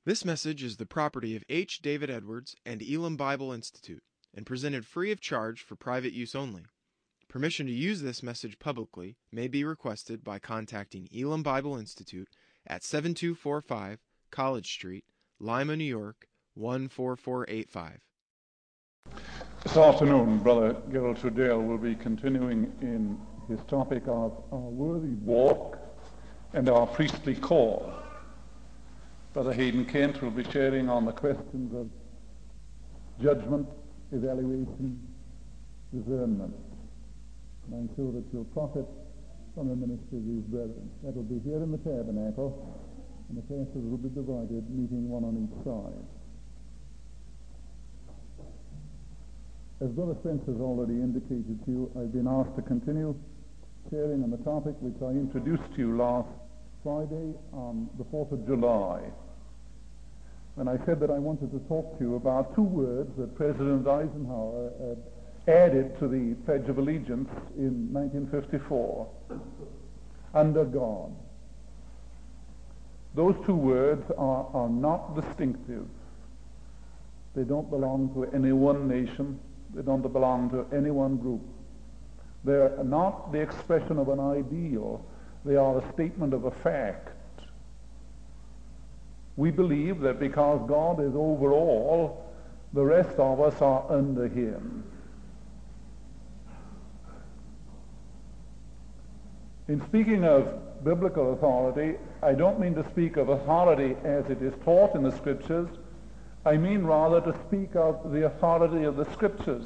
This message is the property of H. David Edwards and Elam Bible Institute and presented free of charge for private use only. Permission to use this message publicly may be requested by contacting Elam Bible Institute at 7245 College Street, Lima, New York, 14485. This afternoon, Brother Gerald Trudell will be continuing in his topic of our worthy walk and our priestly call. Brother Hayden Kent will be sharing on the questions of judgment, evaluation, discernment. And I'm sure that you'll profit from the ministry of these brethren. That will be here in the tabernacle, and the pastors will be divided, meeting one on each side. As Brother Spence has already indicated to you, I've been asked to continue sharing on the topic which I introduced to you last Friday on the 4th of July, when I said that I wanted to talk to you about two words that President Eisenhower added to the Pledge of Allegiance in 1954, under God. Those two words are not distinctive. They don't belong to any one nation. They don't belong to any one group. They're not the expression of an ideal. They are a statement of a fact. We believe that because God is over all, the rest of us are under him. In speaking of biblical authority, I don't mean to speak of authority as it is taught in the Scriptures. I mean rather to speak of the authority of the Scriptures.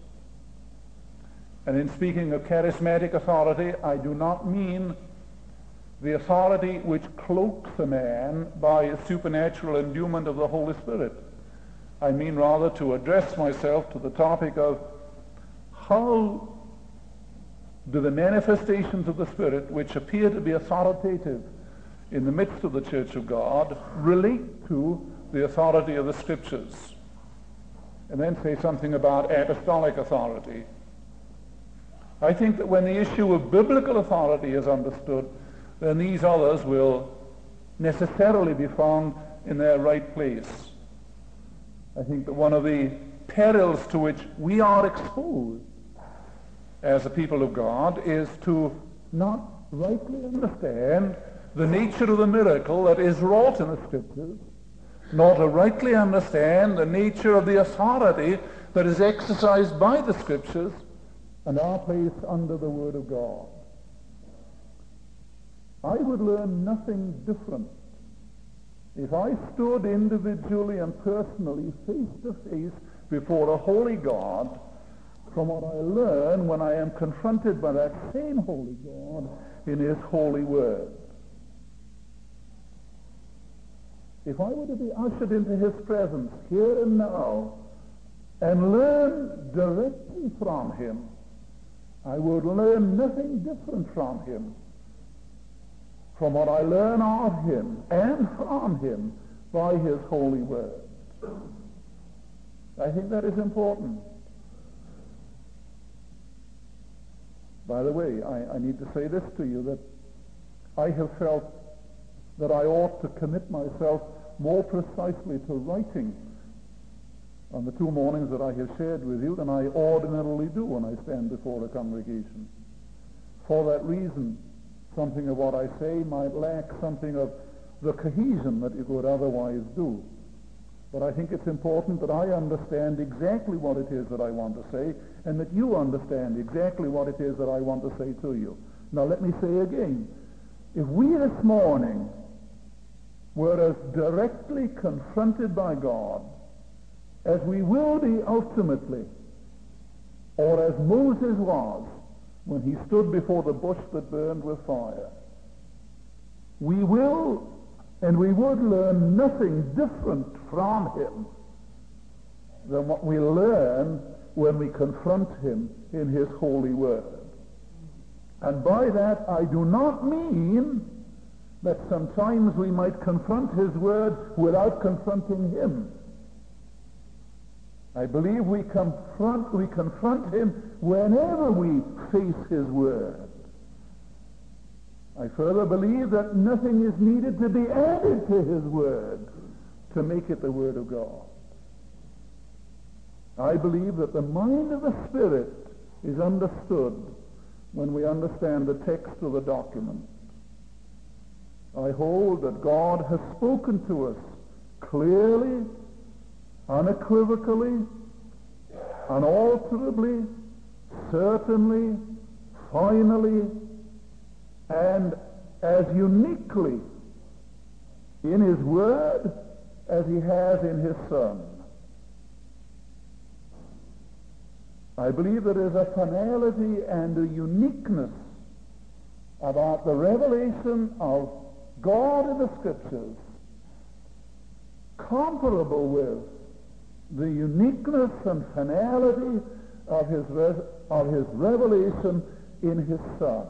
And in speaking of charismatic authority, I do not mean the authority which cloaks a man by a supernatural endowment of the Holy Spirit. I mean rather to address myself to the topic of how do the manifestations of the Spirit, which appear to be authoritative in the midst of the Church of God, relate to the authority of the Scriptures. And then say something about apostolic authority. I think that when the issue of biblical authority is understood, then these others will necessarily be found in their right place. I think that one of the perils to which we are exposed as a people of God is to not rightly understand the nature of the miracle that is wrought in the Scriptures, nor to rightly understand the nature of the authority that is exercised by the Scriptures and our place under the Word of God. I would learn nothing different if I stood individually and personally face to face before a holy God from what I learn when I am confronted by that same holy God in his holy word. If I were to be ushered into his presence here and now and learn directly from him, I would learn nothing different from him from what I learn of him and from him by his holy word. I think that is important. By the way, I need to say this to you, that I have felt that I ought to commit myself more precisely to writing on the two mornings that I have shared with you than I ordinarily do when I stand before a congregation. For that reason, something of what I say might lack something of the cohesion that it would otherwise do. But I think it's important that I understand exactly what it is that I want to say, and that you understand exactly what it is that I want to say to you. Now let me say again, if we this morning were as directly confronted by God as we will be ultimately, or as Moses was when he stood before the bush that burned with fire, we will and we would learn nothing different from him than what we learn when we confront him in his holy word. And by that I do not mean that sometimes we might confront his word without confronting him. I believe we confront him whenever we face his word. I further believe that nothing is needed to be added to his word to make it the Word of God. I believe that the mind of the Spirit is understood when we understand the text of the document. I hold that God has spoken to us clearly, unequivocally, unalterably, certainly, finally, and as uniquely in His Word as He has in His Son. I believe there is a finality and a uniqueness about the revelation of God in the Scriptures comparable with the uniqueness and finality of His revelation in His Son.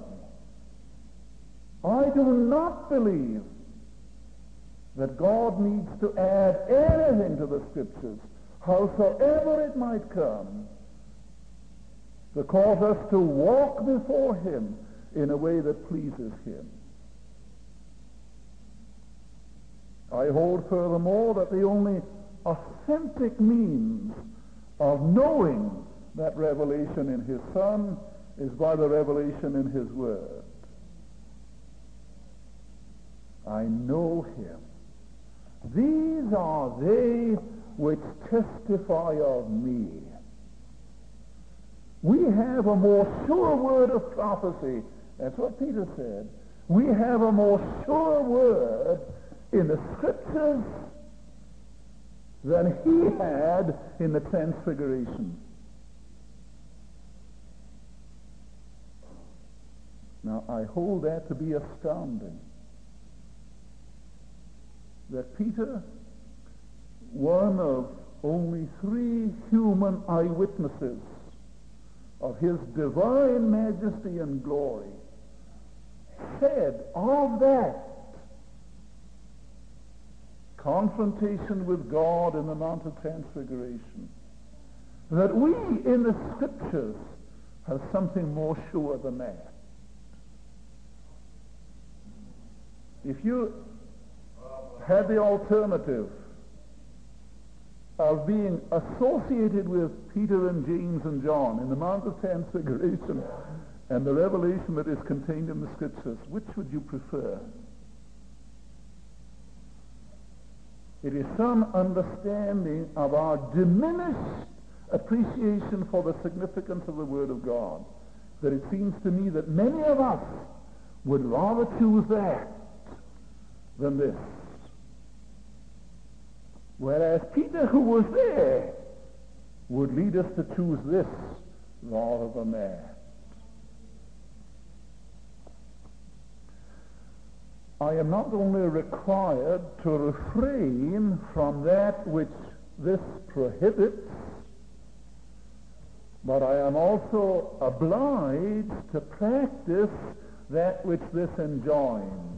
I do not believe that God needs to add anything to the Scriptures, howsoever it might come, to cause us to walk before Him in a way that pleases Him. I hold furthermore that the only authentic means of knowing that revelation in His Son is by the revelation in His Word. I know Him. These are they which testify of me. We have a more sure word of prophecy. That's what Peter said. We have a more sure word in the Scriptures than he had in the Transfiguration. Now, I hold that to be astounding. That Peter, one of only 3 human eyewitnesses of his divine majesty and glory, said of that confrontation with God in the Mount of Transfiguration that we in the Scriptures have something more sure than that. If you had the alternative of being associated with Peter and James and John in the Mount of Transfiguration and the revelation that is contained in the Scriptures, which would you prefer? It is some understanding of our diminished appreciation for the significance of the Word of God that it seems to me that many of us would rather choose that than this. Whereas Peter, who was there, would lead us to choose this rather than that. I am not only required to refrain from that which this prohibits, but I am also obliged to practice that which this enjoins.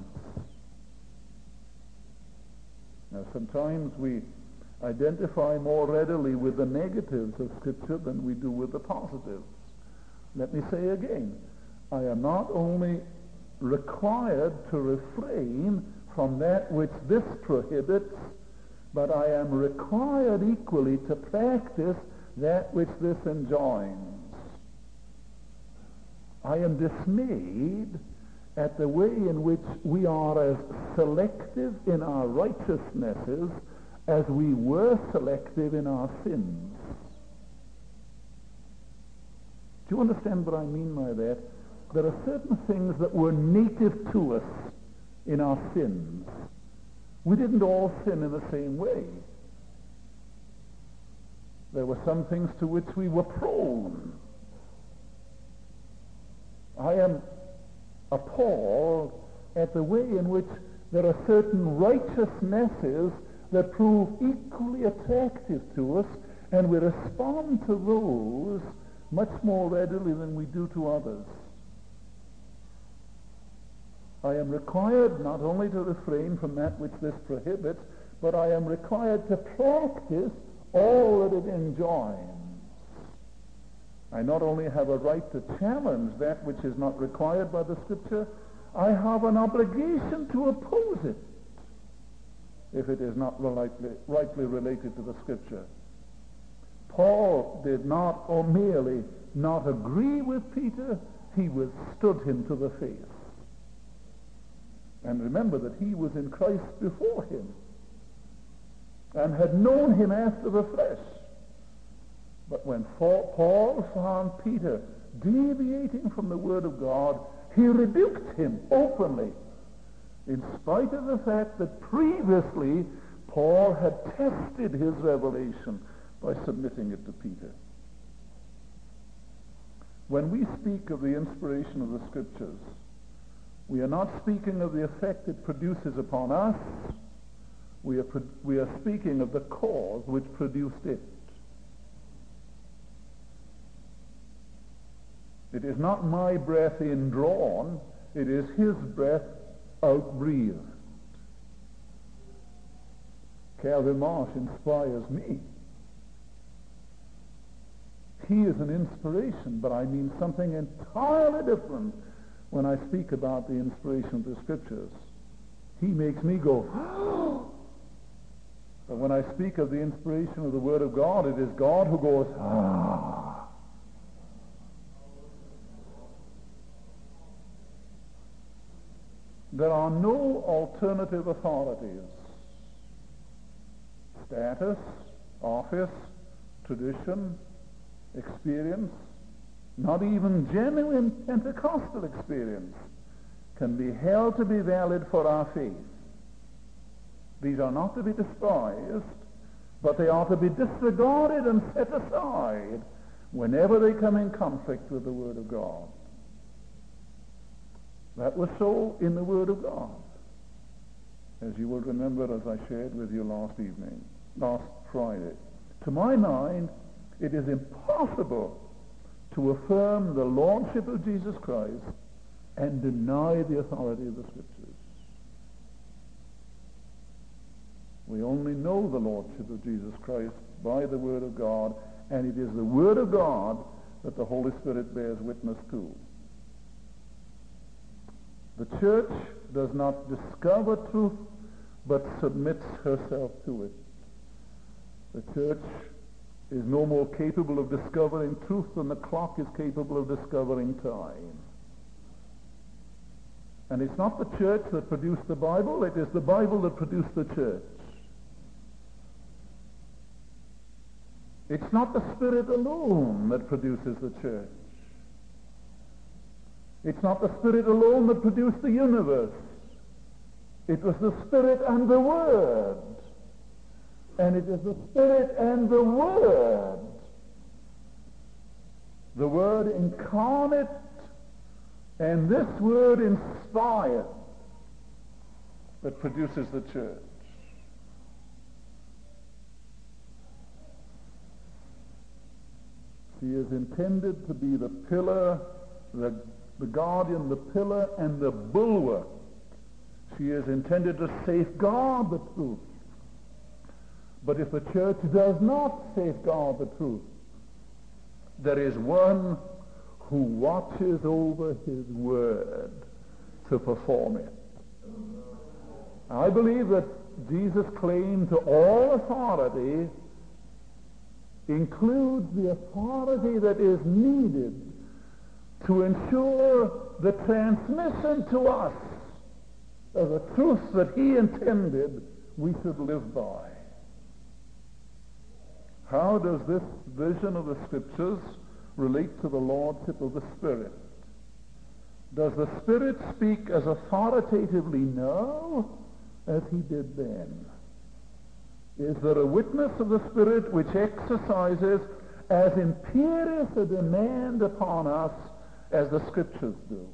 Now, sometimes we identify more readily with the negatives of Scripture than we do with the positives. Let me say again, I am not only required to refrain from that which this prohibits, but I am required equally to practice that which this enjoins. I am dismayed at the way in which we are as selective in our righteousnesses as we were selective in our sins. Do you understand what I mean by that? There are certain things that were native to us in our sins. We didn't all sin in the same way. There were some things to which we were prone. I am appalled at the way in which there are certain righteousnesses that prove equally attractive to us, and we respond to those much more readily than we do to others. I am required not only to refrain from that which this prohibits, but I am required to practice all that it enjoins. I not only have a right to challenge that which is not required by the Scripture, I have an obligation to oppose it. if it is not rightly related to the Scripture. Paul did not merely not agree with Peter, he withstood him to the face. And remember that he was in Christ before him and had known him after the flesh. But when Paul found Peter deviating from the Word of God, he rebuked him openly, in spite of the fact that previously Paul had tested his revelation by submitting it to Peter. When we speak of the inspiration of the Scriptures, we are not speaking of the effect it produces upon us. We are speaking of the cause which produced it. It is not my breath indrawn, it is his breath outbreathed. Calvin Marsh inspires me. He is an inspiration, but I mean something entirely different when I speak about the inspiration of the Scriptures. He makes me go, oh! But when I speak of the inspiration of the Word of God, it is God who goes, ah. There are no alternative authorities. Status, office, tradition, experience, not even genuine Pentecostal experience, can be held to be valid for our faith. These are not to be despised, but they are to be disregarded and set aside whenever they come in conflict with the Word of God. That was so in the Word of God, as you will remember, as I shared with you last Friday. To my mind, it is impossible to affirm the Lordship of Jesus Christ and deny the authority of the Scriptures. We only know the Lordship of Jesus Christ by the Word of God, and it is the Word of God that the Holy Spirit bears witness to. The church does not discover truth, but submits herself to it. The church is no more capable of discovering truth than the clock is capable of discovering time. And it's not the church that produced the Bible, it is the Bible that produced the church. It's not the Spirit alone that produces the church. It's not the Spirit alone that produced the universe. It was the Spirit and the Word. And it is the Spirit and the Word incarnate, and this Word inspired, that produces the church. She is intended to be the pillar, the guardian, the pillar, and the bulwark. She is intended to safeguard the truth. But if the church does not safeguard the truth, there is one who watches over his word to perform it. I believe that Jesus' claim to all authority includes the authority that is needed to ensure the transmission to us of the truth that he intended we should live by. How does this vision of the Scriptures relate to the Lordship of the Spirit? Does the Spirit speak as authoritatively now as he did then? Is there a witness of the Spirit which exercises as imperious a demand upon us as the Scriptures do?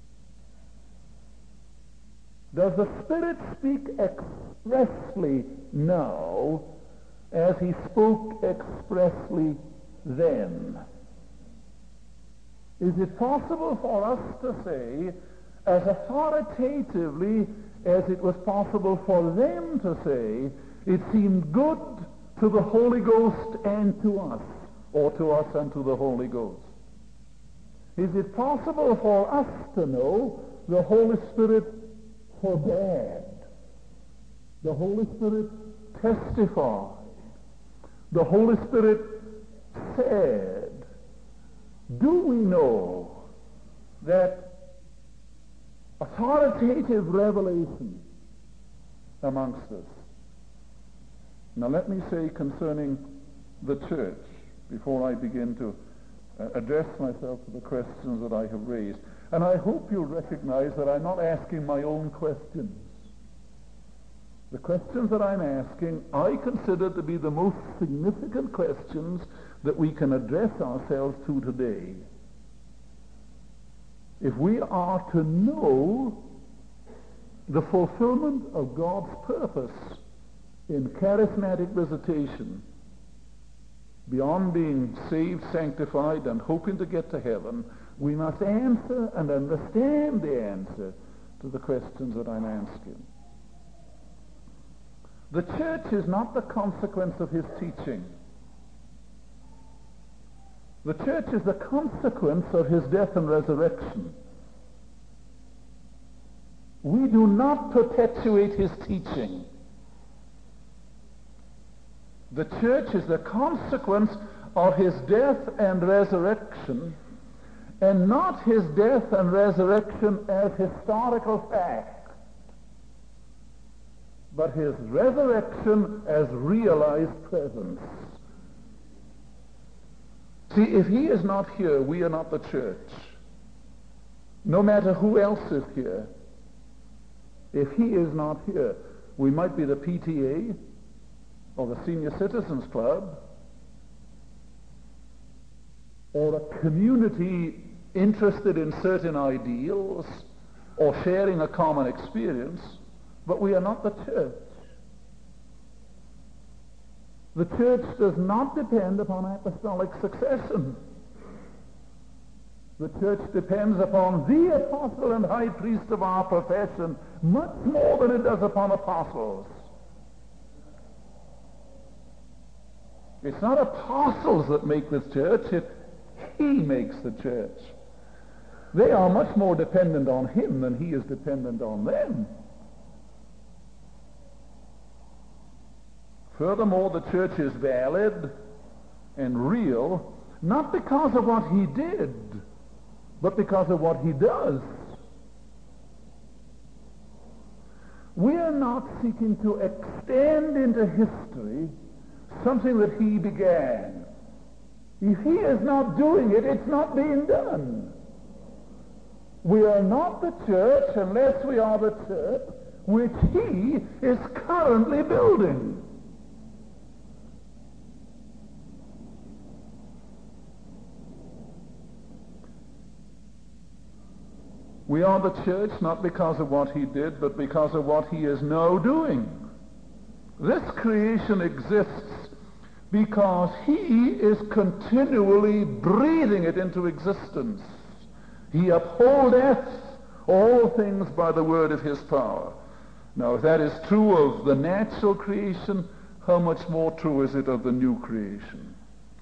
Does the Spirit speak expressly now as he spoke expressly then? Is it possible for us to say, as authoritatively as it was possible for them to say, it seemed good to the Holy Ghost and to us, or to us and to the Holy Ghost? Is it possible for us to know the Holy Spirit forbade? The Holy Spirit testified. The Holy Spirit said. Do we know that authoritative revelation amongst us? Now let me say concerning the church, before I begin to address myself to the questions that I have raised, and I hope you'll recognize that I'm not asking my own questions. The questions that I'm asking, I consider to be the most significant questions that we can address ourselves to today. If we are to know the fulfillment of God's purpose in charismatic visitation, beyond being saved, sanctified, and hoping to get to heaven, we must answer and understand the answer to the questions that I'm asking. The church is not the consequence of his teaching. The church is the consequence of his death and resurrection. We do not perpetuate his teaching. The church is the consequence of his death and resurrection, and not his death and resurrection as historical fact, but his resurrection as realized presence. See, if he is not here, we are not the church. No matter who else is here. If he is not here, we might be the PTA or the Senior Citizens Club or a community interested in certain ideals or sharing a common experience, but we are not the church. The church does not depend upon apostolic succession. The church depends upon the apostle and high priest of our profession much more than it does upon apostles. It's not apostles that make the church, he makes the church. They are much more dependent on him than he is dependent on them. Furthermore, the church is valid and real, not because of what he did, but because of what he does. We are not seeking to extend into history something that he began. If he is not doing it, it's not being done. We are not the church unless we are the church which he is currently building. We are the church not because of what he did, but because of what he is now doing. This creation exists because he is continually breathing it into existence. He upholdeth all things by the word of his power. Now, if that is true of the natural creation, how much more true is it of the new creation?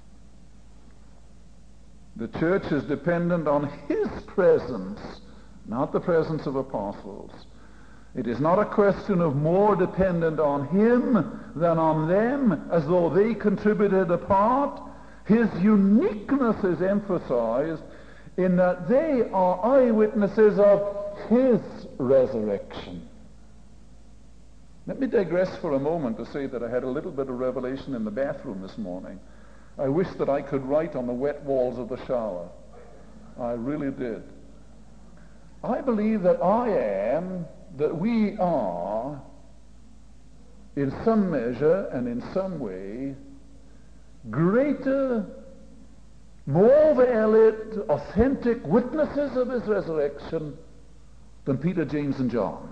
The church is dependent on his presence, not the presence of apostles. It is not a question of more dependent on him than on them, as though they contributed a part. His uniqueness is emphasized in that they are eyewitnesses of his resurrection. Let me digress for a moment to say that I had a little bit of revelation in the bathroom this morning. I wish that I could write on the wet walls of the shower. I really did. I believe that we are, in some measure and in some way, greater, more valid, authentic witnesses of his resurrection than Peter, James, and John.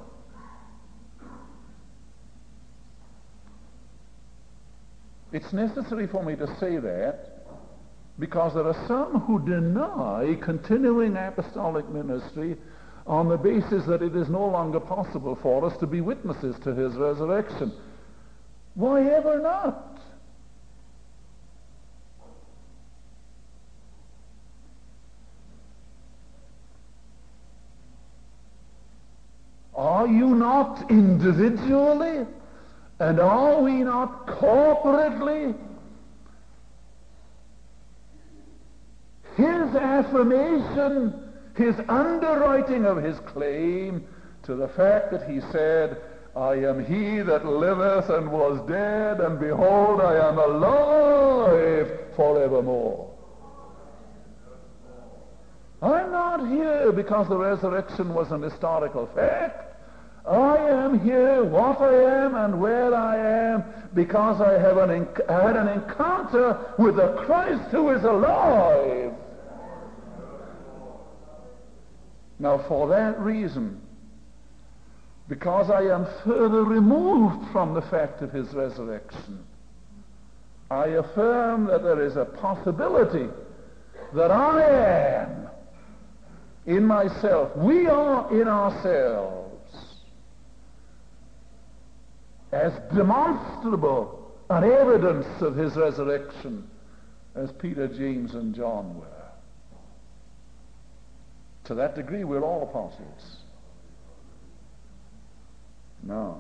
It's necessary for me to say that because there are some who deny continuing apostolic ministry on the basis that it is no longer possible for us to be witnesses to his resurrection. Why ever not? Are you not individually And are we not corporately his affirmation, his underwriting of his claim to the fact that he said, I am he that liveth and was dead, and behold, I am alive forevermore. I'm not here because the resurrection was an historical fact. I am here, what I am and where I am, because I have had an encounter with the Christ who is alive. Now, for that reason, because I am further removed from the fact of his resurrection, I affirm that there is a possibility that I am in myself, we are in ourselves, as demonstrable an evidence of his resurrection as Peter, James, and John were. To that degree, we're all apostles. No.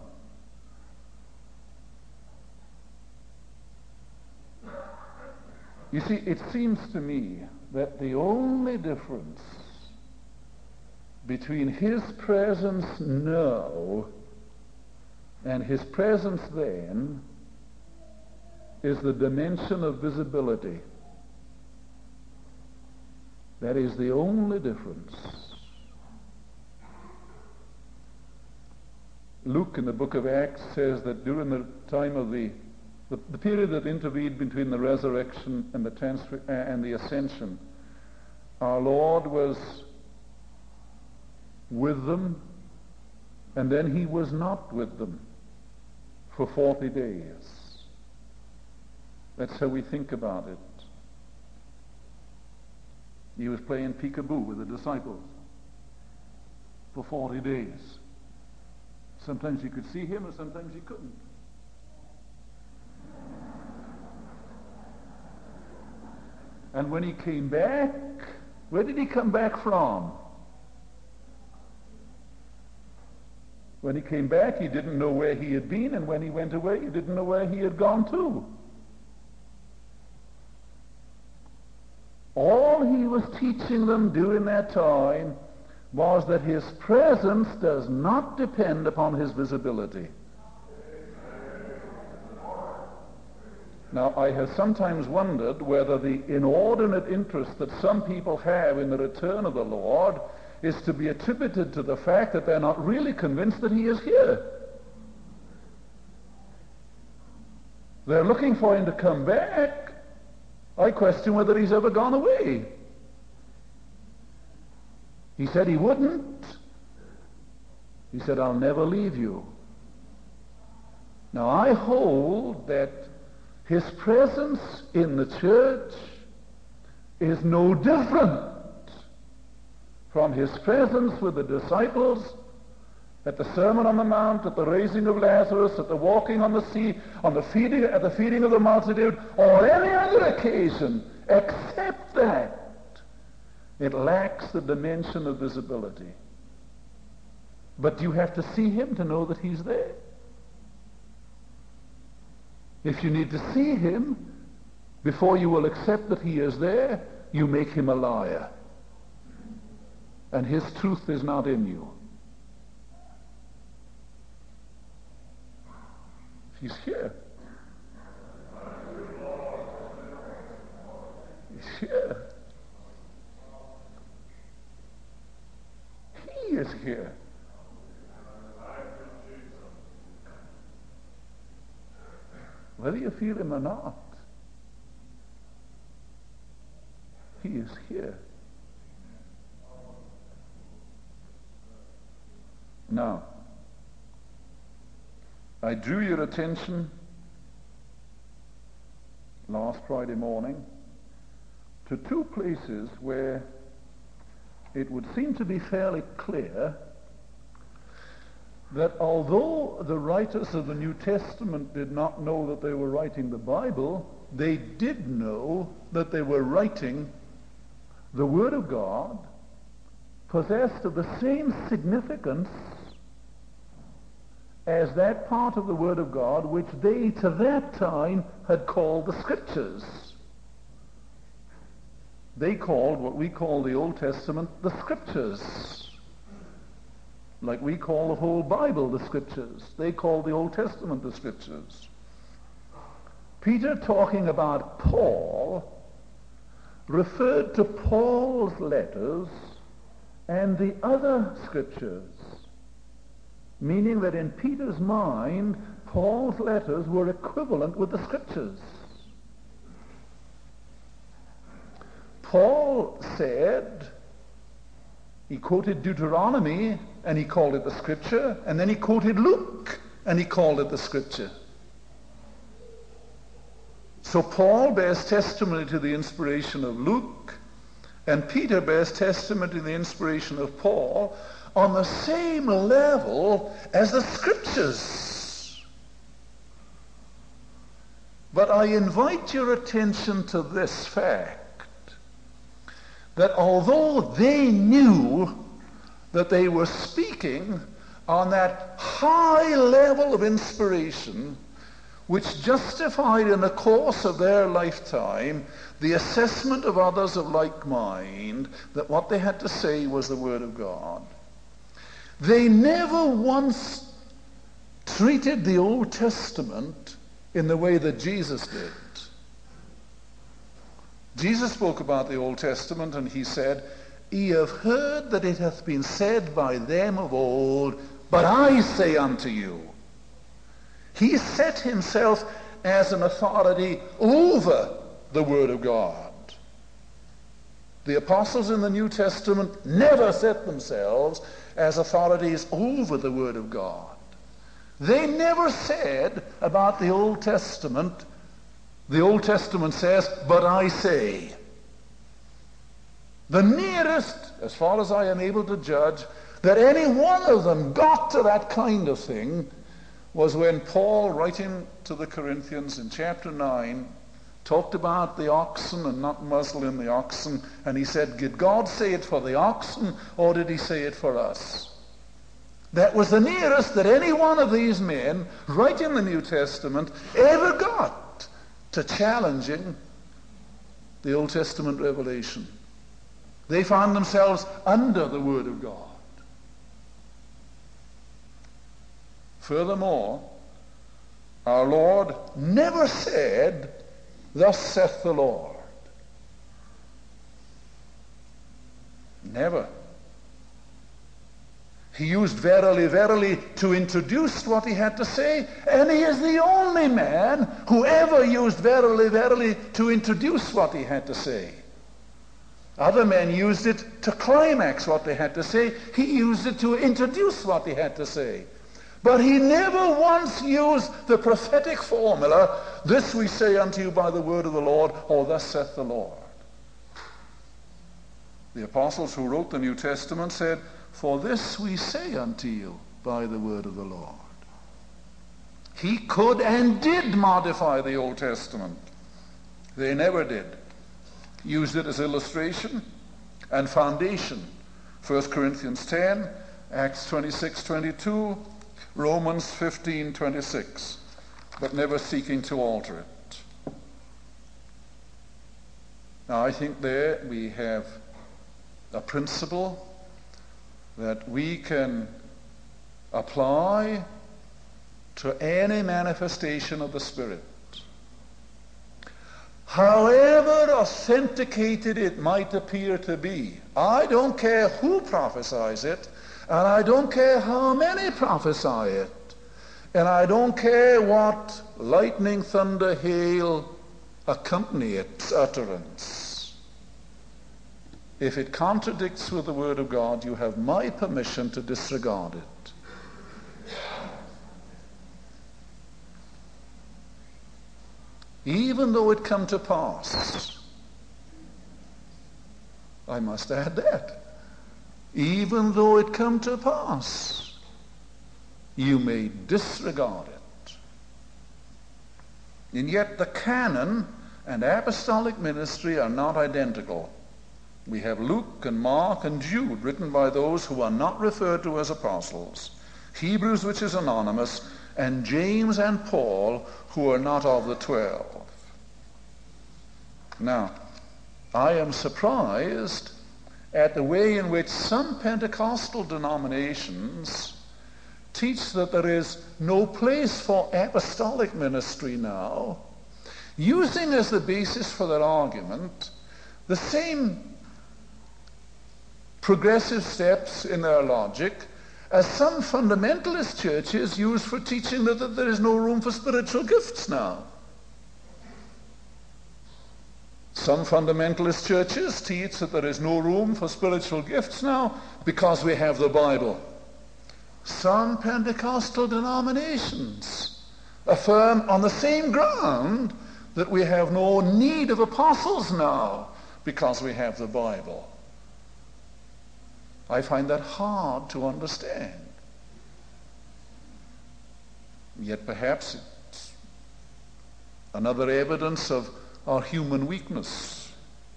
You see, it seems to me that the only difference between his presence now and his presence then is the dimension of visibility. That is the only difference. Luke in the book of Acts says that during the time of the period that intervened between the resurrection and the ascension, our Lord was with them, and then he was not with them for 40 days. That's how we think about it. He was playing peekaboo with the disciples for 40 days. Sometimes you could see him, and sometimes you couldn't. And when he came back, where did he come back from? When he came back, he didn't know where he had been, and when he went away, he didn't know where he had gone to. All he was teaching them during that time was that his presence does not depend upon his visibility. Now, I have sometimes wondered whether the inordinate interest that some people have in the return of the Lord is to be attributed to the fact that they're not really convinced that he is here. They're looking for him to come back. I question whether he's ever gone away. He said he wouldn't. He said, I'll never leave you. Now, I hold that his presence in the church is no different from his presence with the disciples at the Sermon on the Mount, at the raising of Lazarus, at the walking on the sea, at the feeding of the multitude, or any other occasion, except that it lacks the dimension of visibility. But you have to see him to know that he's there. If you need to see him before you will accept that he is there, you make him a liar. And his truth is not in you. He's here. He's here. He is here. Whether you feel him or not, he is here. Now, I drew your attention last Friday morning to two places where it would seem to be fairly clear that although the writers of the New Testament did not know that they were writing the Bible, they did know that they were writing the Word of God, possessed of the same significance as that part of the Word of God which they to that time had called the Scriptures. They called what we call the Old Testament the Scriptures. Like we call the whole Bible the Scriptures. They called the Old Testament the Scriptures. Peter, talking about Paul, referred to Paul's letters and the other Scriptures, meaning that in Peter's mind, Paul's letters were equivalent with the Scriptures. Paul said, he quoted Deuteronomy and he called it the Scripture, and then he quoted Luke and he called it the Scripture. So Paul bears testimony to the inspiration of Luke, and Peter bears testimony to the inspiration of Paul on the same level as the Scriptures. But I invite your attention to this fact, that although they knew that they were speaking on that high level of inspiration which justified in the course of their lifetime the assessment of others of like mind, that what they had to say was the Word of God, they never once treated the Old Testament in the way that Jesus did. Jesus spoke about the Old Testament and he said, "Ye have heard that it hath been said by them of old, but I say unto you." He set himself as an authority over the Word of God. The apostles in the New Testament never set themselves as authorities over the Word of God. They never said about the Old Testament says, "But I say." The nearest, as far as I am able to judge, that any one of them got to that kind of thing was when Paul, writing to the Corinthians in chapter 9, talked about the oxen and not muzzling the oxen, and he said, "Did God say it for the oxen, or did he say it for us?" That was the nearest that any one of these men, writing the New Testament, ever got to challenging the Old Testament revelation. They found themselves under the Word of God. Furthermore, our Lord never said, "Thus saith the Lord." Never. He used "verily, verily" to introduce what he had to say, and he is the only man who ever used "verily, verily" to introduce what he had to say. Other men used it to climax what they had to say. He used it to introduce what he had to say. But he never once used the prophetic formula, "This we say unto you by the word of the Lord," or "Thus saith the Lord." The apostles who wrote the New Testament said, "For this we say unto you by the word of the Lord." He could and did modify the Old Testament. They never did. Used it as illustration and foundation. 1 Corinthians 10, Acts 26:22, Romans 15:26, but never seeking to alter it. Now I think there we have a principle that we can apply to any manifestation of the Spirit. However authenticated it might appear to be, I don't care who prophesies it, and I don't care how many prophesy it, and I don't care what lightning, thunder, hail accompany its utterance. If it contradicts with the Word of God, you have my permission to disregard it. Even though it come to pass, I must add that, even though it come to pass, you may disregard it. And yet the canon and apostolic ministry are not identical. We have Luke and Mark and Jude written by those who are not referred to as apostles. Hebrews, which is anonymous, and James and Paul, who are not of the 12. Now, I am surprised at the way in which some Pentecostal denominations teach that there is no place for apostolic ministry now, using as the basis for their argument the same progressive steps in their logic as some fundamentalist churches use for teaching that there is no room for spiritual gifts now. Some fundamentalist churches teach that there is no room for spiritual gifts now because we have the Bible. Some Pentecostal denominations affirm on the same ground that we have no need of apostles now because we have the Bible. I find that hard to understand. Yet perhaps it's another evidence of our human weakness.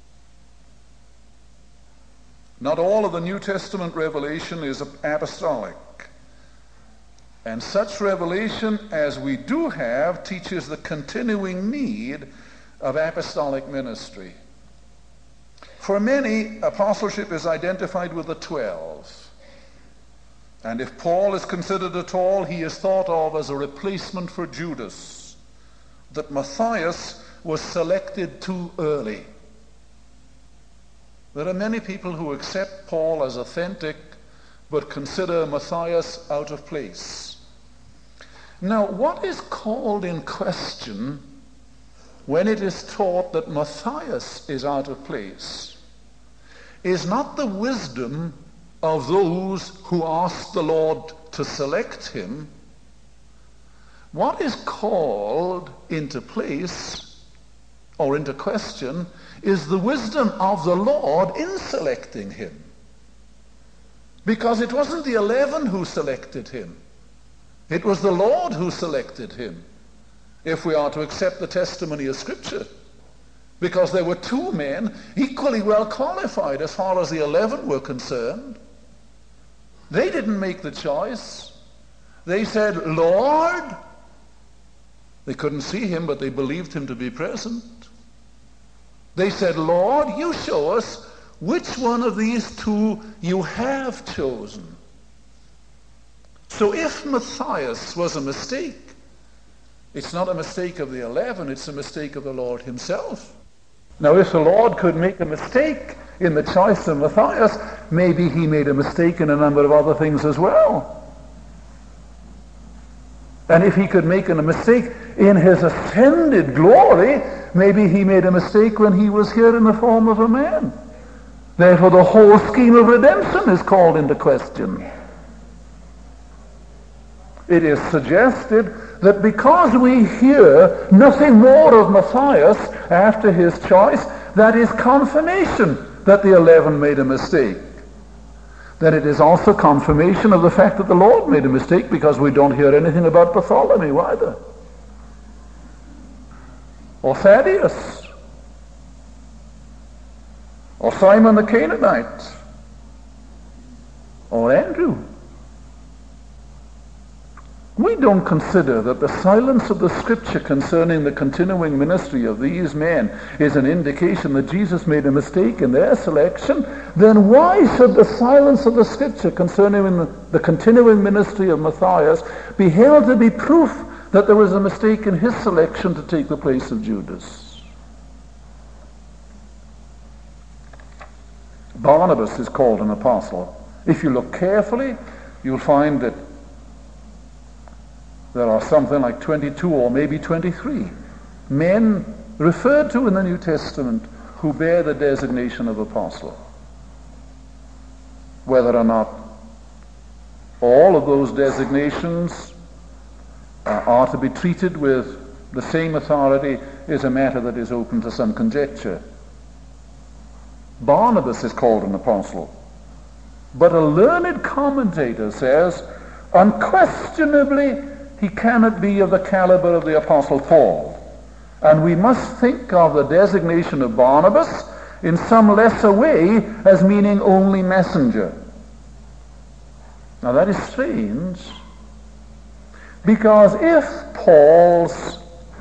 Not all of the New Testament revelation is apostolic. And such revelation as we do have teaches the continuing need of apostolic ministry. For many, apostleship is identified with the 12. And if Paul is considered at all, he is thought of as a replacement for Judas. That Matthias was selected too early. There are many people who accept Paul as authentic, but consider Matthias out of place. Now, what is called in question when it is taught that Matthias is out of place is not the wisdom of those who asked the Lord to select him. What is called into place or into question is the wisdom of the Lord in selecting him. Because it wasn't the 11 who selected him. It was the Lord who selected him, if we are to accept the testimony of Scripture. Because there were 2 men equally well qualified as far as the 11 were concerned. They didn't make the choice. They said, Lord. They couldn't see him, but they believed him to be present. They said, Lord, you show us which one of these 2 you have chosen. So if Matthias was a mistake, it's not a mistake of the 11, it's a mistake of the Lord himself. Now, if the Lord could make a mistake in the choice of Matthias, maybe he made a mistake in a number of other things as well. And if he could make a mistake in his ascended glory, maybe he made a mistake when he was here in the form of a man. Therefore, the whole scheme of redemption is called into question. It is suggested that because we hear nothing more of Matthias after his choice, that is confirmation that the 11 made a mistake. Then it is also confirmation of the fact that the Lord made a mistake, because we don't hear anything about Bartholomew either. Or Thaddeus. Or Simon the Canaanite. Or Andrew. We don't consider that the silence of the Scripture concerning the continuing ministry of these men is an indication that Jesus made a mistake in their selection. Then why should the silence of the Scripture concerning the continuing ministry of Matthias be held to be proof that there was a mistake in his selection to take the place of Judas? Barnabas is called an apostle. If you look carefully, you'll find that there are something like 22 or maybe 23 men referred to in the New Testament who bear the designation of apostle. Whether or not all of those designations are to be treated with the same authority is a matter that is open to some conjecture. Barnabas is called an apostle, but a learned commentator says, unquestionably, he cannot be of the caliber of the Apostle Paul. And we must think of the designation of Barnabas in some lesser way as meaning only messenger. Now that is strange, Because if Paul's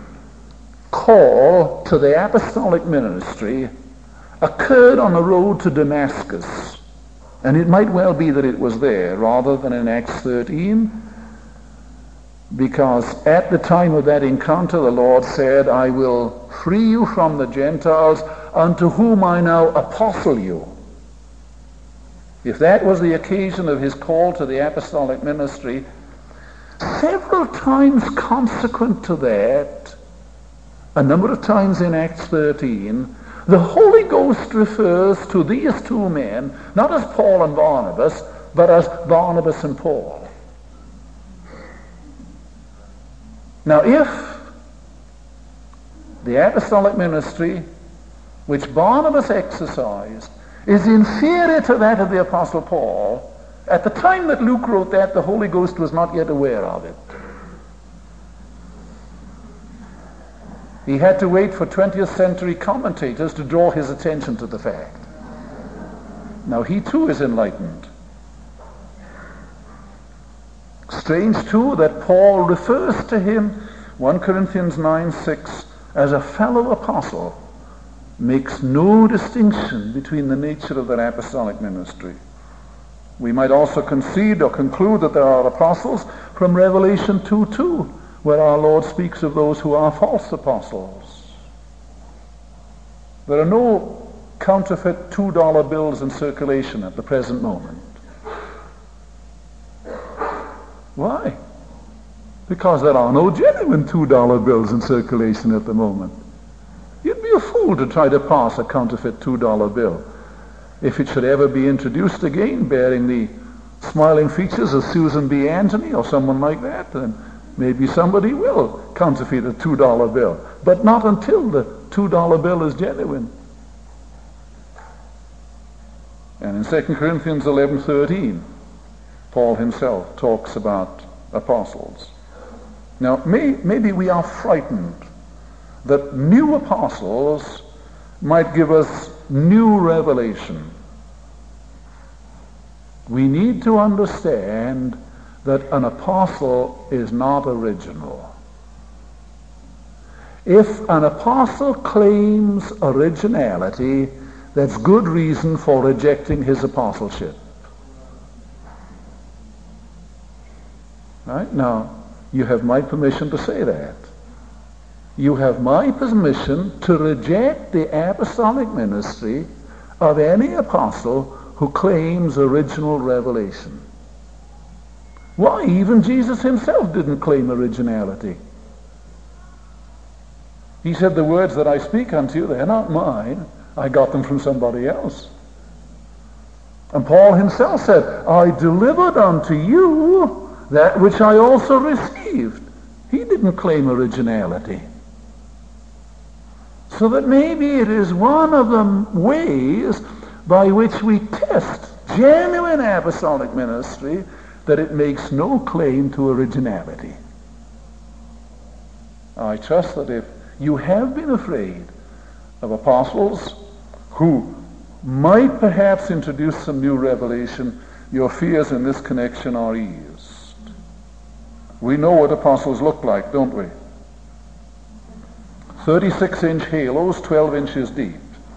call to the apostolic ministry occurred on the road to Damascus, and it might well be that it was there rather than in Acts 13, because at the time of that encounter the Lord said, I will free you from the Gentiles, unto whom I now apostle you. If that was the occasion of his call to the apostolic ministry, several times consequent to that, a number of times in Acts 13, the Holy Ghost refers to these two men, not as Paul and Barnabas, but as Barnabas and Paul. Now, if the apostolic ministry which Barnabas exercised is inferior to that of the Apostle Paul, at the time that Luke wrote that, the Holy Ghost was not yet aware of it. He had to wait for 20th century commentators to draw his attention to the fact. Now he too is enlightened. Strange too that Paul refers to him, 1 Corinthians 9:6, as a fellow apostle, makes no distinction between the nature of their apostolic ministry. We might also concede or conclude that there are apostles from Revelation 2:2, where our Lord speaks of those who are false apostles. There are no counterfeit $2 bills in circulation at the present moment. Why? Because there are no genuine $2 bills in circulation at the moment. You'd be a fool to try to pass a counterfeit $2 bill. If it should ever be introduced again bearing the smiling features of Susan B. Anthony or someone like that, then maybe somebody will counterfeit a $2 bill. But not until the $2 bill is genuine. And in 2 Corinthians 11:13, Paul himself talks about apostles. Now, maybe we are frightened that new apostles might give us new revelation. We need to understand that an apostle is not original. If an apostle claims originality, that's good reason for rejecting his apostleship. Right? Now, you have my permission to say that. You have my permission to reject the apostolic ministry of any apostle who claims original revelation. Why? Even Jesus himself didn't claim originality. He said, the words that I speak unto you, they're not mine. I got them from somebody else. And Paul himself said, I delivered unto you that which I also received. He didn't claim originality. So that maybe it is one of the ways by which we test genuine apostolic ministry, that it makes no claim to originality. I trust that if you have been afraid of apostles who might perhaps introduce some new revelation, your fears in this connection are eased. We know what apostles look like, don't we? 36-inch halos, 12 inches deep.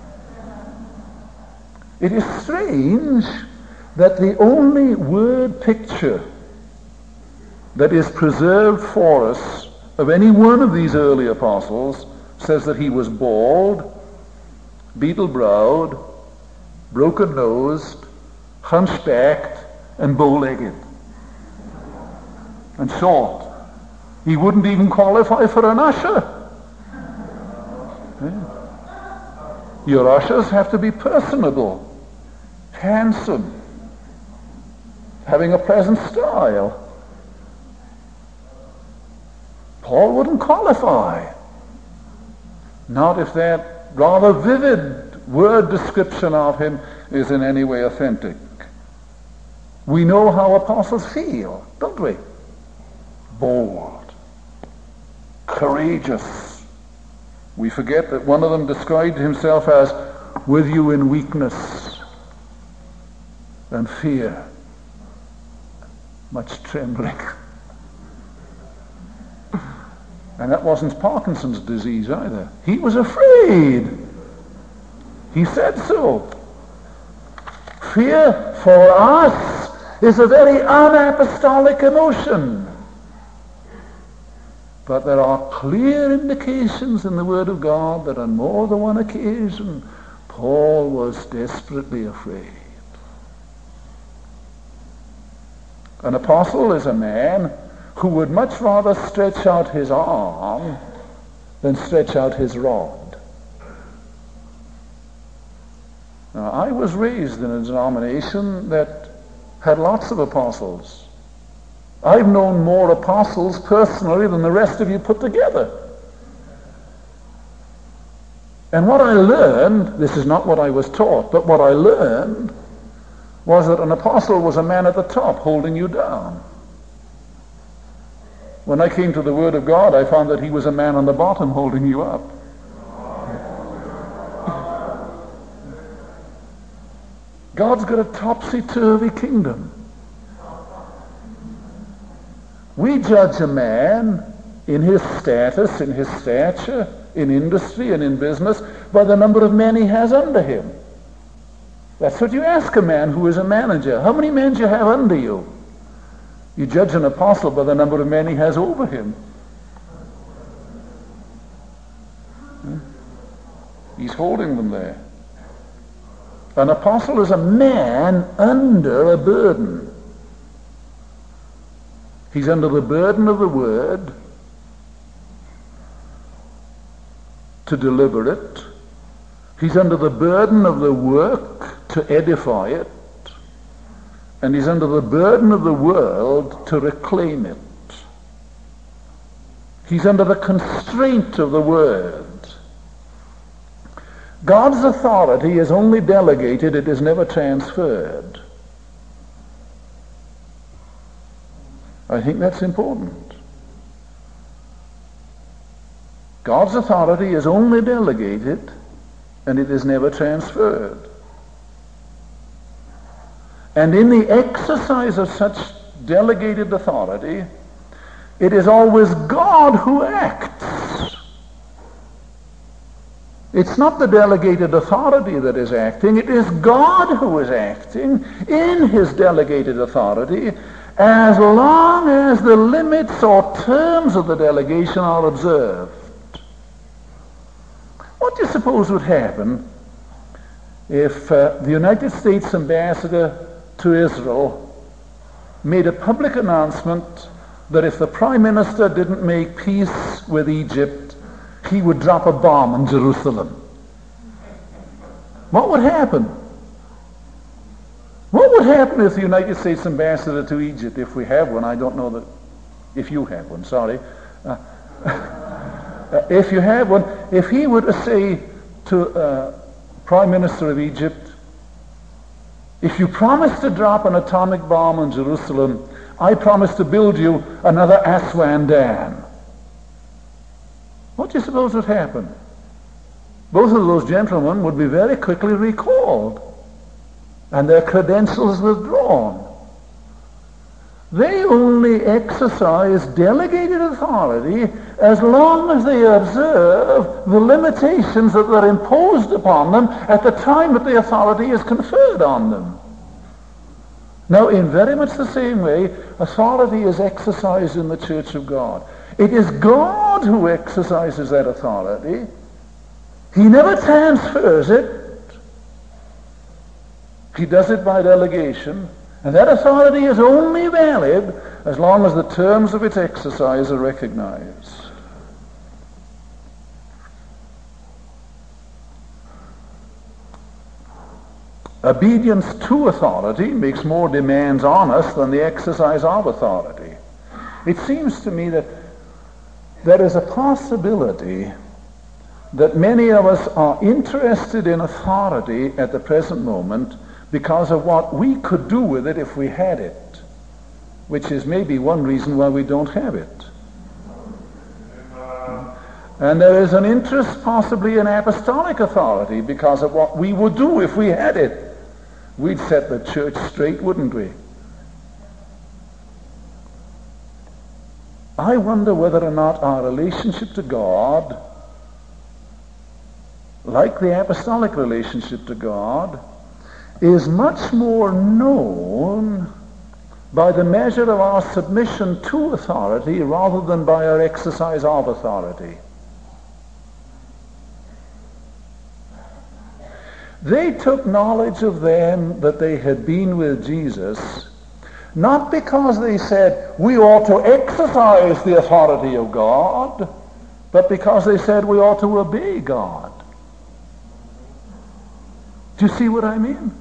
It is strange that the only word picture that is preserved for us of any one of these early apostles says that he was bald, beetle-browed, broken-nosed, hunchbacked, and bow-legged, and short. He wouldn't even qualify for an usher. Your ushers have to be personable, handsome, having a pleasant style. Paul wouldn't qualify. Not if that rather vivid word description of him is in any way authentic. We know how apostles feel, don't we? Bold, courageous. We forget that one of them described himself as with you in weakness and fear, much trembling. And that wasn't Parkinson's disease either. He was afraid. He said so. Fear for us is a very unapostolic emotion. But there are clear indications in the Word of God that on more than one occasion Paul was desperately afraid. An apostle is a man who would much rather stretch out his arm than stretch out his rod. Now, I was raised in a denomination that had lots of apostles. I've known more apostles personally than the rest of you put together. And what I learned, this is not what I was taught, but what I learned was that an apostle was a man at the top holding you down. When I came to the Word of God, I found that he was a man on the bottom holding you up. God's got a topsy-turvy kingdom. We judge a man in his status, in his stature, in industry and in business by the number of men he has under him. That's what you ask a man who is a manager. How many men do you have under you? You judge an apostle by the number of men he has over him. He's holding them there. An apostle is a man under a burden. He's under the burden of the Word to deliver it. He's under the burden of the work to edify it. And he's under the burden of the world to reclaim it. He's under the constraint of the Word. God's authority is only delegated, it is never transferred. I think that's important. God's authority is only delegated, and it is never transferred. And in the exercise of such delegated authority, it is always God who acts. It's not the delegated authority that is acting, it is God who is acting in his delegated authority, as long as the limits or terms of the delegation are observed. What do you suppose would happen if the United States ambassador to Israel made a public announcement that if the Prime Minister didn't make peace with Egypt, he would drop a bomb on Jerusalem? What would happen? What would happen if the United States ambassador to Egypt, if we have one, I don't know that, if you have one, sorry, if you have one, if he were to say to Prime Minister of Egypt, if you promise to drop an atomic bomb on Jerusalem, I promise to build you another Aswan Dam. What do you suppose would happen? Both of those gentlemen would be very quickly recalled and their credentials withdrawn. They only exercise delegated authority as long as they observe the limitations that are imposed upon them at the time that the authority is conferred on them. Now, in very much the same way, authority is exercised in the Church of God. It is God who exercises that authority. He never transfers it. He does it by delegation. And that authority is only valid as long as the terms of its exercise are recognized. Obedience to authority makes more demands on us than the exercise of authority. It seems to me that there is a possibility that many of us are interested in authority at the present moment because of what we could do with it if we had it, which is maybe one reason why we don't have it. And there is an interest possibly in apostolic authority because of what we would do if we had it. We'd set the church straight, wouldn't we? I wonder whether or not our relationship to God, like the apostolic relationship to God, is much more known by the measure of our submission to authority rather than by our exercise of authority. They took knowledge of them that they had been with Jesus, not because they said, we ought to exercise the authority of God, but because they said we ought to obey God. Do you see what I mean?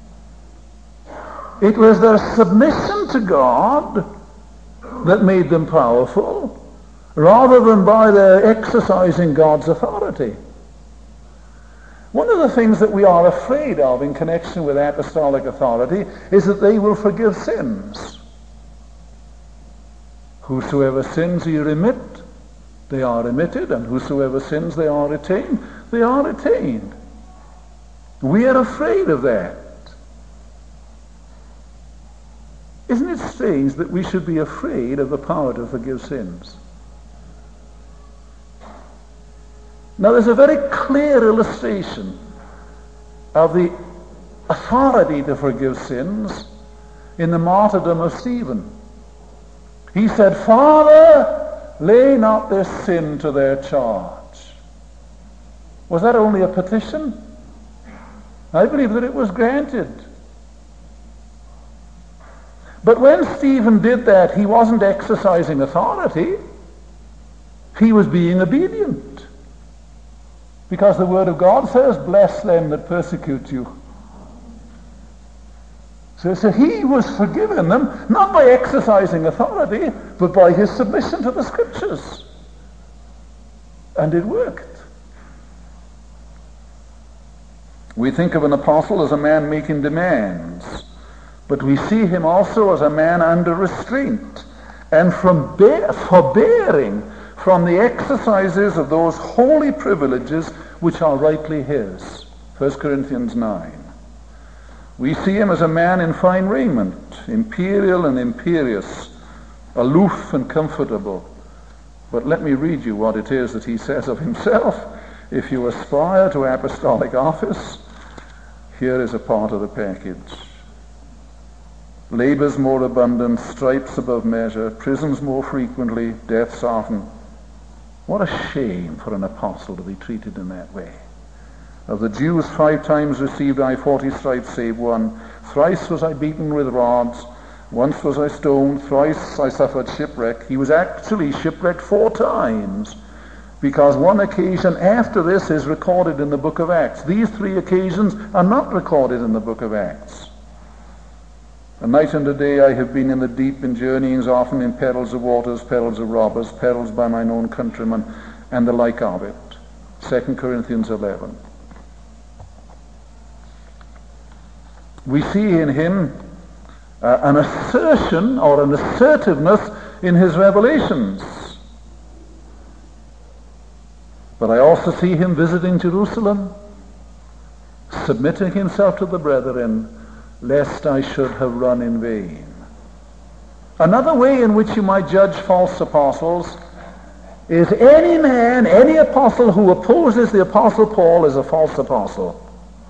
It was their submission to God that made them powerful, rather than by their exercising God's authority. One of the things that we are afraid of in connection with apostolic authority is that they will forgive sins. Whosoever sins ye remit, they are remitted, and whosoever sins they are retained, they are retained. We are afraid of that. Isn't it strange that we should be afraid of the power to forgive sins? Now there's a very clear illustration of the authority to forgive sins in the martyrdom of Stephen. He said, Father, lay not this sin to their charge. Was that only a petition? I believe that it was granted. But when Stephen did that, he wasn't exercising authority. He was being obedient. Because the Word of God says, bless them that persecute you. So he was forgiving them, not by exercising authority, but by his submission to the Scriptures. And it worked. We think of an apostle as a man making demands, but we see him also as a man under restraint and forbearing from the exercises of those holy privileges which are rightly his. 1 Corinthians 9. We see him as a man in fine raiment, imperial and imperious, aloof and comfortable. But let me read you what it is that he says of himself. If you aspire to apostolic office, here is a part of the package. Labors more abundant, stripes above measure, prisons more frequently, deaths often. What a shame for an apostle to be treated in that way. Of the Jews 5 times received I 40 stripes save one. Thrice was I beaten with rods. Once was I stoned. Thrice I suffered shipwreck. He was actually shipwrecked 4 times, because one occasion after this is recorded in the book of Acts. These 3 occasions are not recorded in the book of Acts. A night and a day I have been in the deep, in journeyings often, in perils of waters, perils of robbers, perils by mine own countrymen, and the like of it. 2 Corinthians 11. We see in him an assertion or an assertiveness in his revelations. But I also see him visiting Jerusalem, submitting himself to the brethren, lest I should have run in vain. Another way in which you might judge false apostles is any man, any apostle who opposes the Apostle Paul is a false apostle.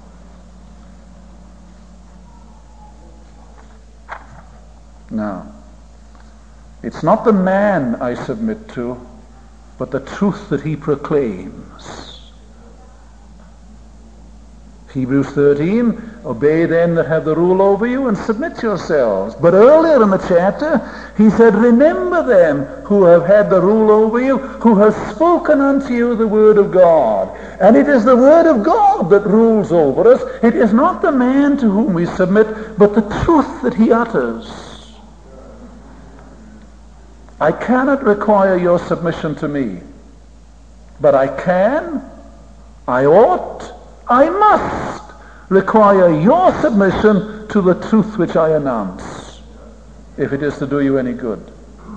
Now, it's not the man I submit to, but the truth that he proclaims. Hebrews 13, obey them that have the rule over you and submit yourselves. But earlier in the chapter, he said, remember them who have had the rule over you, who have spoken unto you the word of God. And it is the word of God that rules over us. It is not the man to whom we submit, but the truth that he utters. I cannot require your submission to me, but I can, I ought, I must require your submission to the truth which I announce, if it is to do you any good.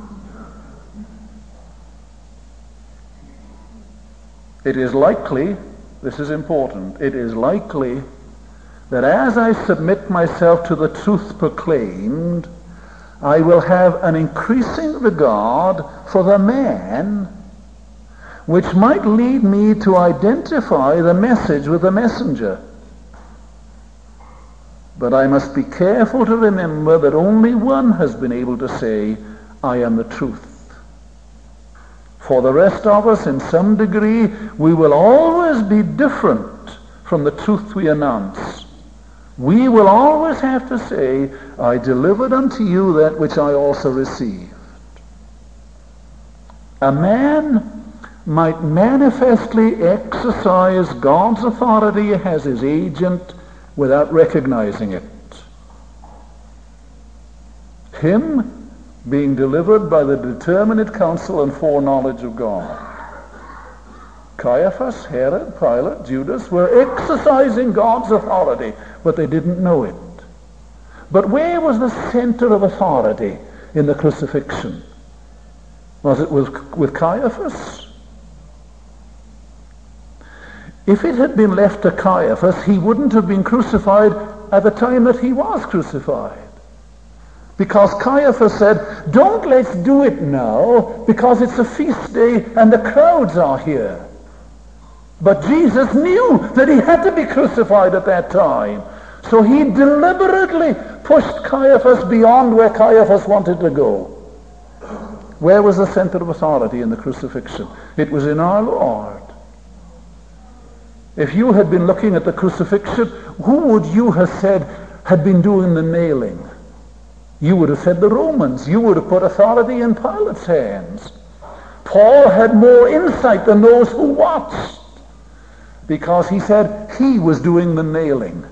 It is likely, this is important, it is likely that as I submit myself to the truth proclaimed, I will have an increasing regard for the man, which might lead me to identify the message with the messenger. But I must be careful to remember that only one has been able to say, I am the truth. For the rest of us, in some degree, we will always be different from the truth we announce. We will always have to say, I delivered unto you that which I also received. A man might manifestly exercise God's authority as his agent without recognizing it. Him being delivered by the determinate counsel and foreknowledge of God. Caiaphas, Herod, Pilate, Judas were exercising God's authority, but they didn't know it. But where was the center of authority in the crucifixion? Was it with Caiaphas? If it had been left to Caiaphas, he wouldn't have been crucified at the time that he was crucified. Because Caiaphas said, don't let's do it now, because it's a feast day and the crowds are here. But Jesus knew that he had to be crucified at that time. So he deliberately pushed Caiaphas beyond where Caiaphas wanted to go. Where was the center of authority in the crucifixion? It was in our Lord. If you had been looking at the crucifixion, who would you have said had been doing the nailing? You would have said the Romans. You would have put authority in Pilate's hands. Paul had more insight than those who watched, because he said he was doing the nailing.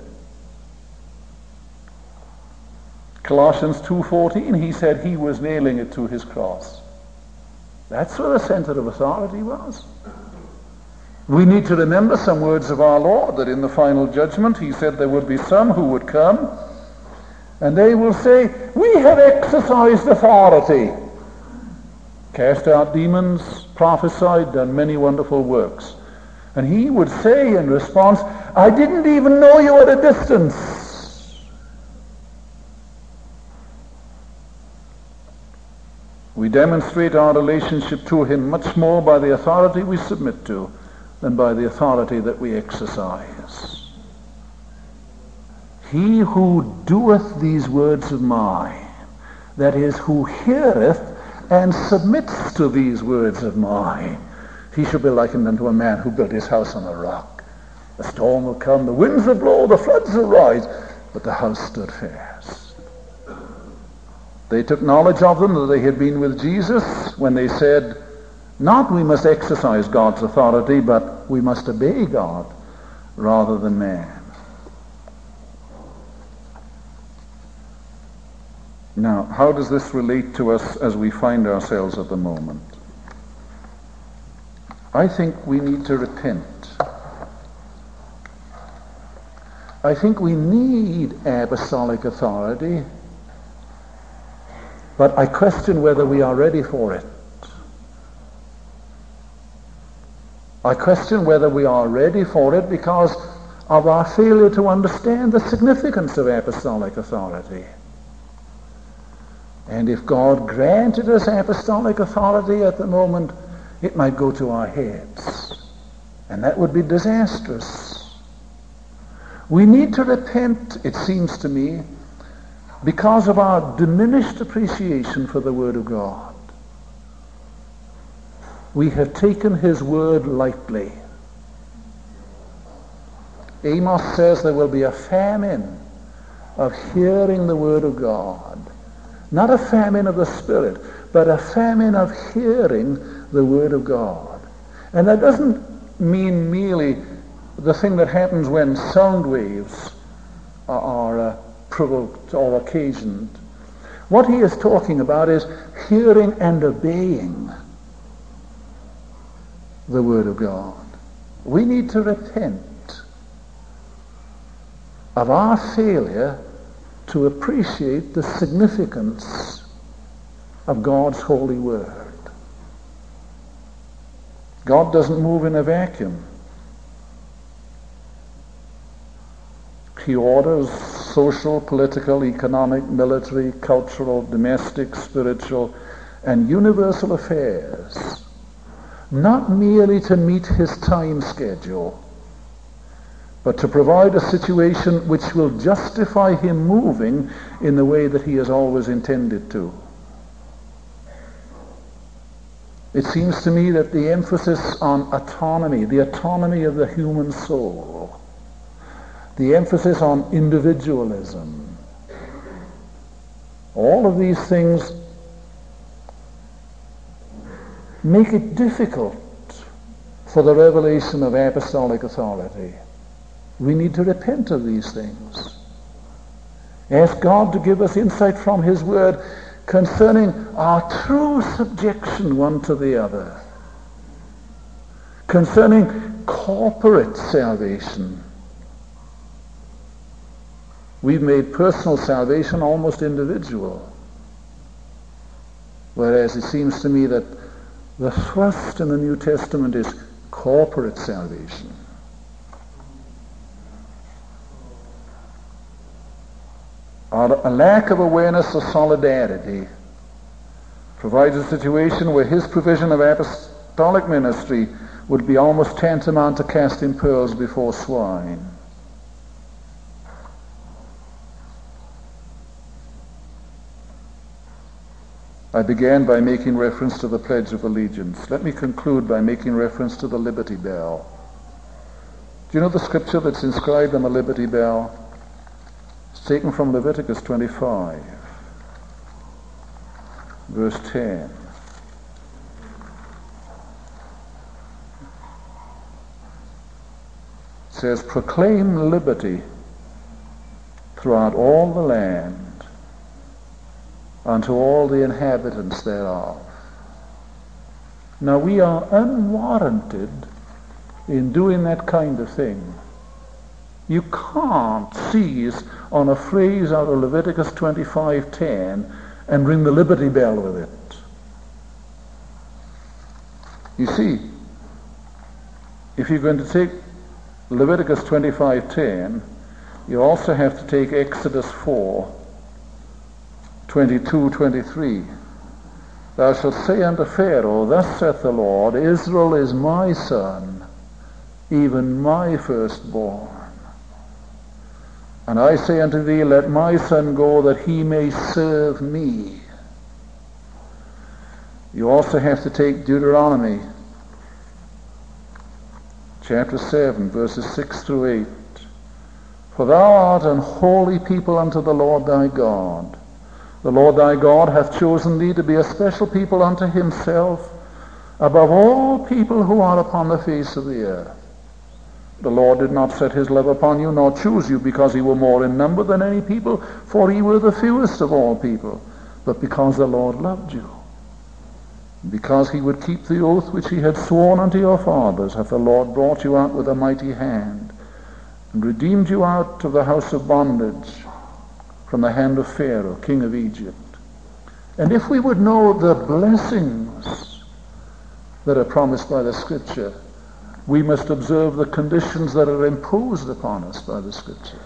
Colossians 2:14, he said he was nailing it to his cross. That's where the center of authority was. We need to remember some words of our Lord, that in the final judgment he said there would be some who would come and they will say, we have exercised authority, cast out demons, prophesied, done many wonderful works. And he would say in response, I didn't even know you at a distance. We demonstrate our relationship to him much more by the authority we submit to than by the authority that we exercise. He who doeth these words of mine, that is, who heareth and submits to these words of mine, he shall be likened unto a man who built his house on a rock. The storm will come, the winds will blow, the floods will rise, but the house stood fast. They took knowledge of them that they had been with Jesus when they said, not we must exercise God's authority, but we must obey God rather than man. Now, how does this relate to us as we find ourselves at the moment? I think we need to repent. I think we need apostolic authority, but I question whether we are ready for it. I question whether we are ready for it because of our failure to understand the significance of apostolic authority. And if God granted us apostolic authority at the moment, it might go to our heads. And that would be disastrous. We need to repent, it seems to me, because of our diminished appreciation for the Word of God. We have taken his word lightly. Amos says there will be a famine of hearing the Word of God. Not a famine of the Spirit, but a famine of hearing the Word of God. And that doesn't mean merely the thing that happens when sound waves are provoked or occasioned. What he is talking about is hearing and obeying the Word of God. We need to repent of our failure to appreciate the significance of God's holy Word. God doesn't move in a vacuum. He orders social, political, economic, military, cultural, domestic, spiritual, and universal affairs, not merely to meet his time schedule, but to provide a situation which will justify him moving in the way that he has always intended to. It seems to me that the emphasis on autonomy, the autonomy of the human soul, the emphasis on individualism, all of these things make it difficult for the revelation of apostolic authority. We need to repent of these things. Ask God to give us insight from his word concerning our true subjection one to the other, concerning corporate salvation. We've made personal salvation almost individual, whereas it seems to me that the thrust in the New Testament is corporate salvation. A lack of awareness of solidarity provides a situation where his provision of apostolic ministry would be almost tantamount to casting pearls before swine. I began by making reference to the Pledge of Allegiance. Let me conclude by making reference to the Liberty Bell. Do you know the scripture that's inscribed on the Liberty Bell? It's taken from Leviticus 25, verse 10. It says, "Proclaim liberty throughout all the land, unto all the inhabitants thereof." Now we are unwarranted in doing that kind of thing. You can't seize on a phrase out of Leviticus 25:10 and ring the Liberty Bell with it. You see, if you're going to take Leviticus 25:10, you also have to take Exodus 4:22-23. "Thou shalt say unto Pharaoh, Thus saith the Lord, Israel is my son, even my firstborn. And I say unto thee, Let my son go, that he may serve me." You also have to take Deuteronomy chapter 7, verses 6-8. "For thou art an holy people unto the Lord thy God. The Lord thy God hath chosen thee to be a special people unto himself, above all people who are upon the face of the earth. The Lord did not set his love upon you, nor choose you, because ye were more in number than any people, for ye were the fewest of all people, but because the Lord loved you. Because he would keep the oath which he had sworn unto your fathers, hath the Lord brought you out with a mighty hand, and redeemed you out of the house of bondage, from the hand of Pharaoh, king of Egypt." And if we would know the blessings that are promised by the Scripture, we must observe the conditions that are imposed upon us by the Scripture.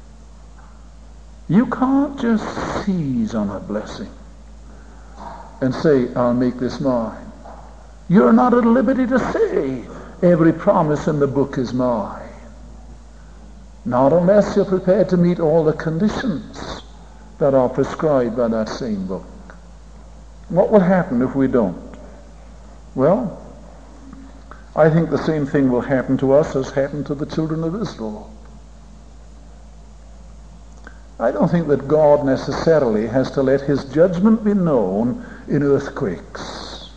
You can't just seize on a blessing and say, "I'll make this mine." You're not at liberty to say, "Every promise in the book is mine." Not unless you're prepared to meet all the conditions that are prescribed by that same book. What will happen if we don't? Well, I think the same thing will happen to us as happened to the children of Israel. I don't think that God necessarily has to let his judgment be known in earthquakes.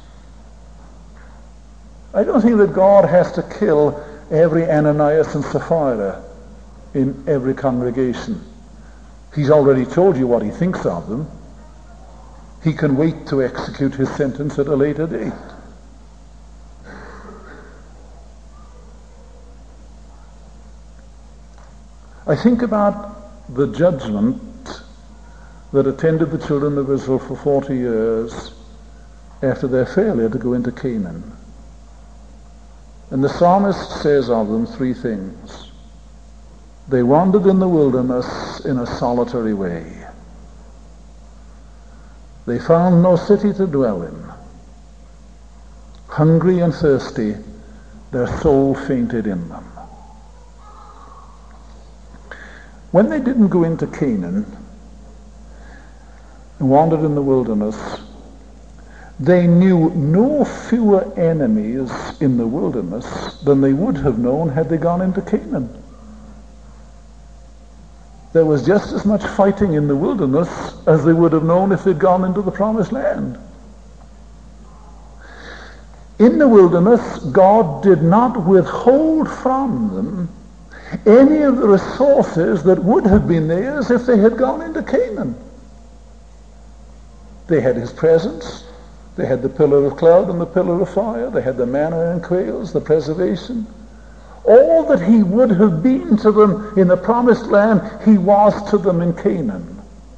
I don't think that God has to kill every Ananias and Sapphira in every congregation. He's already told you what he thinks of them. He can wait to execute his sentence at a later date. I think about the judgment that attended the children of Israel for 40 years after their failure to go into Canaan. And the psalmist says of them three things. They wandered in the wilderness in a solitary way. They found no city to dwell in. Hungry and thirsty, their soul fainted in them. When they didn't go into Canaan and wandered in the wilderness, they knew no fewer enemies in the wilderness than they would have known had they gone into Canaan. There was just as much fighting in the wilderness as they would have known if they'd gone into the promised land. In the wilderness, God did not withhold from them any of the resources that would have been theirs if they had gone into Canaan. They had his presence. They had the pillar of cloud and the pillar of fire. They had the manna and quails, the preservation. All that he would have been to them in the promised land, he was to them in Canaan.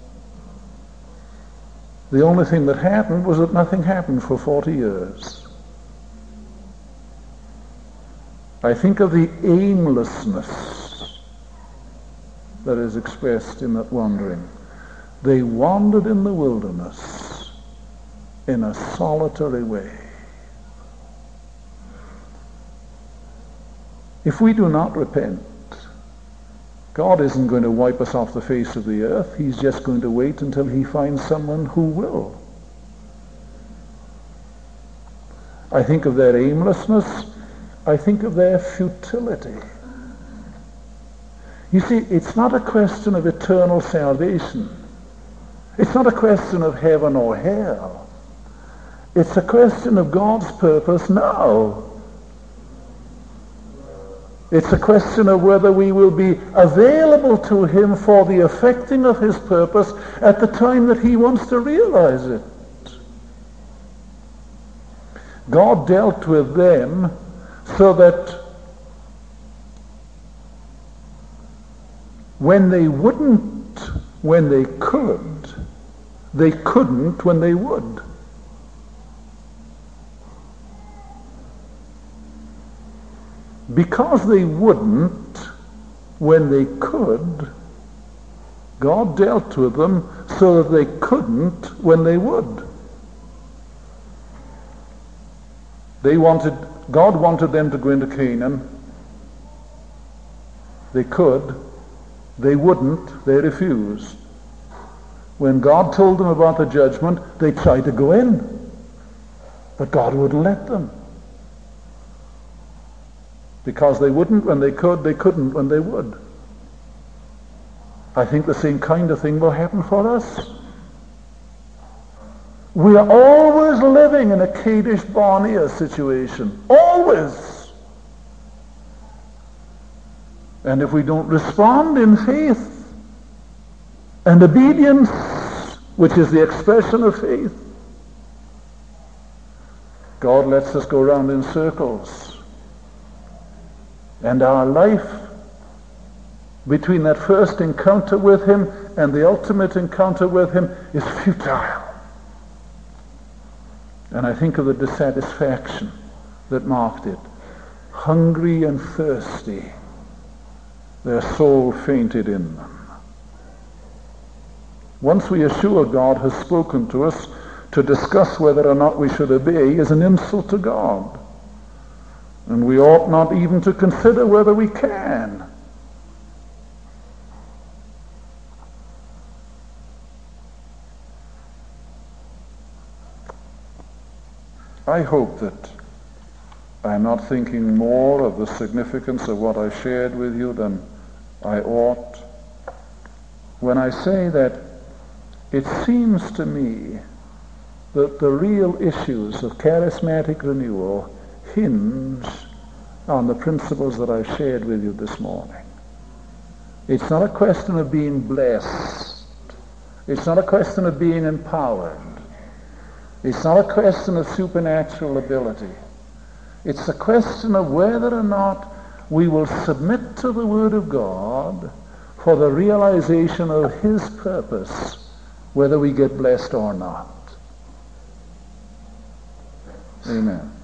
The only thing that happened was that nothing happened for 40 years. I think of the aimlessness that is expressed in that wandering. They wandered in the wilderness in a solitary way. If we do not repent, God isn't going to wipe us off the face of the earth. He's just going to wait until he finds someone who will. I think of their aimlessness. I think of their futility. You see, it's not a question of eternal salvation. It's not a question of heaven or hell. It's a question of God's purpose now. It's a question of whether we will be available to him for the effecting of his purpose at the time that he wants to realize it. God dealt with them so that when they wouldn't, when they could, they couldn't when they would. Because they wouldn't when they could, God dealt with them so that they couldn't when they would. God wanted them to go into Canaan. They could. They wouldn't. They refused. When God told them about the judgment, they tried to go in. But God wouldn't let them. Because they wouldn't when they could, they couldn't when they would. I think the same kind of thing will happen for us. We are always living in a Kadesh Barnea situation. Always. And if we don't respond in faith and obedience, which is the expression of faith, God lets us go round in circles. And our life between that first encounter with him and the ultimate encounter with him is futile. And I think of the dissatisfaction that marked it. Hungry and thirsty, their soul fainted in them. Once we are sure God has spoken to us, to discuss whether or not we should obey is an insult to God. And we ought not even to consider whether we can. I hope that I'm not thinking more of the significance of what I shared with you than I ought when I say that it seems to me that the real issues of charismatic renewal hinge on the principles that I've shared with you this morning. It's not a question of being blessed. It's not a question of being empowered. It's not a question of supernatural ability. It's a question of whether or not we will submit to the Word of God for the realization of his purpose, whether we get blessed or not. Amen.